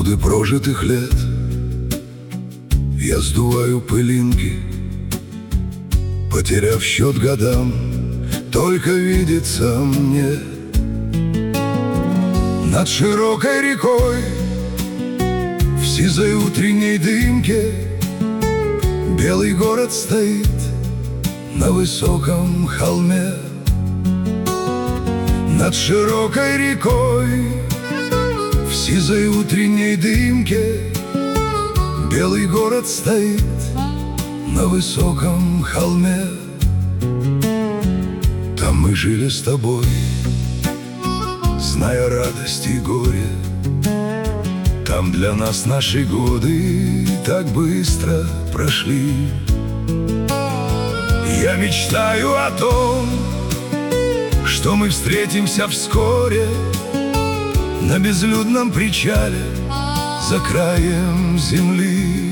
годы прожитых лет я сдуваю пылинки, потеряв счет годам. Только видится мне над широкой рекой в сизой утренней дымке белый город стоит на высоком холме. Над широкой рекой в сизой утренней дымке белый город стоит на высоком холме. Там мы жили с тобой, зная радость и горе. Там для нас наши годы так быстро прошли. Я мечтаю о том, что мы встретимся вскоре на безлюдном причале за краем земли.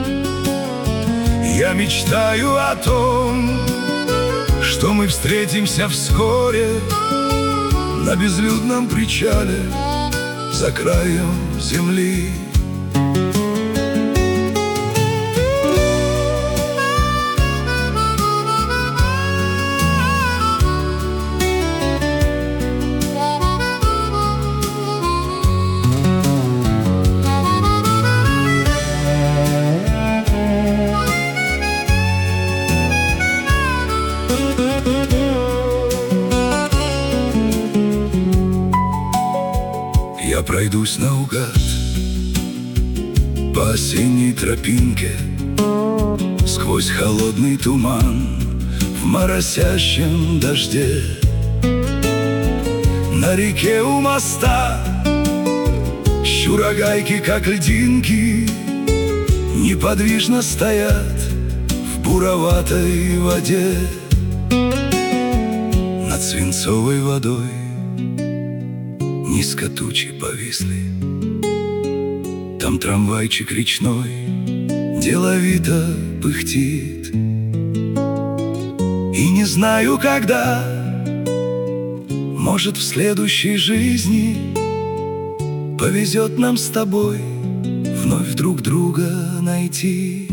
Я мечтаю о том, что мы встретимся вскоре на безлюдном причале за краем земли. Я пройдусь наугад по осенней тропинке сквозь холодный туман в моросящем дожде. На реке у моста щурогайки, как льдинки, неподвижно стоят в буроватой воде. Над свинцовой водой низко тучи повисли. Там трамвайчик речной деловито пыхтит. И не знаю, когда, может, в следующей жизни повезет нам с тобой вновь друг друга найти.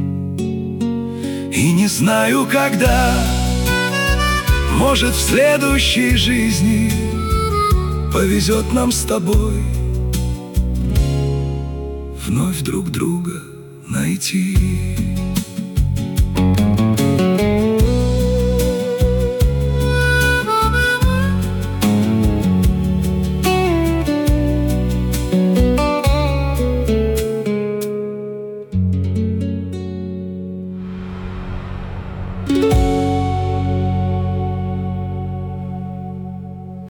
И не знаю, когда, может, в следующей жизни повезет нам с тобой вновь друг друга найти.